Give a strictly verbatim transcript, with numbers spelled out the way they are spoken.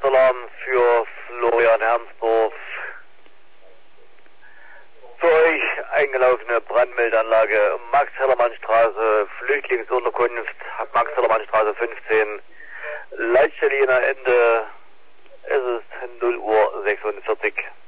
Notalarm für Florian Hermsdorf. Für euch eingelaufene Brandmeldeanlage Max-Hellermann-Straße, Flüchtlingsunterkunft, Max-Hellermann-Straße fünfzehn, Leitstelle Ende, es ist null Uhr sechsundvierzig.